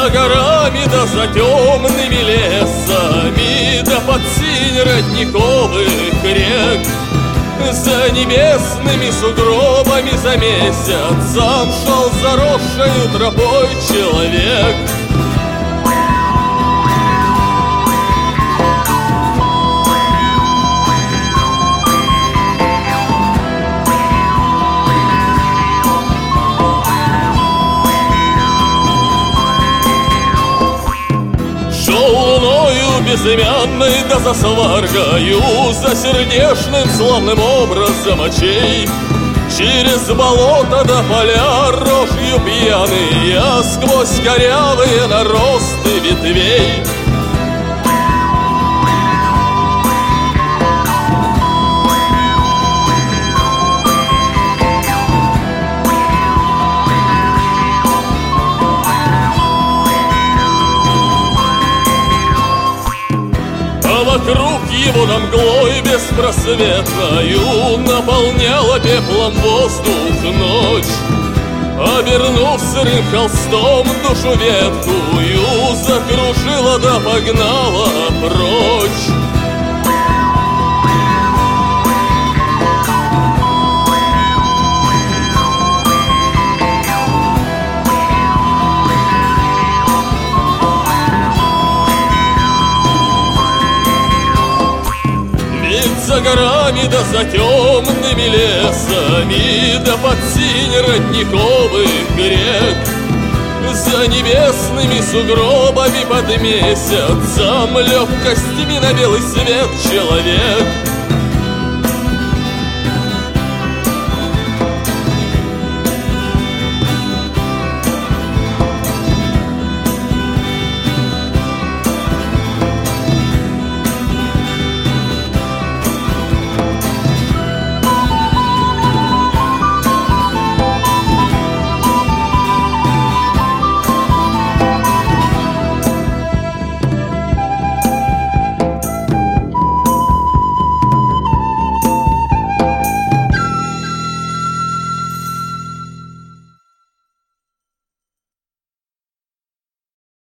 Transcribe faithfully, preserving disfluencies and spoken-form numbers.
За горами да за темными лесами, да под синь родниковых рек, за небесными сугробами за месяцем шел заросшою тропой человек. Безымянной да за сваргою, за сердечным славным образом очей, через болото до поля рожью пьяный, а сквозь корявые наросты ветвей. Вокруг его до мглой беспросветною наполняла пеплом воздух ночь. Обернув сырым холстом душу ветхую, закружила да погнала прочь. За горами да за темными лесами, да под синь родниковых рек, за небесными сугробами под месяцем легкостями на белый свет человек.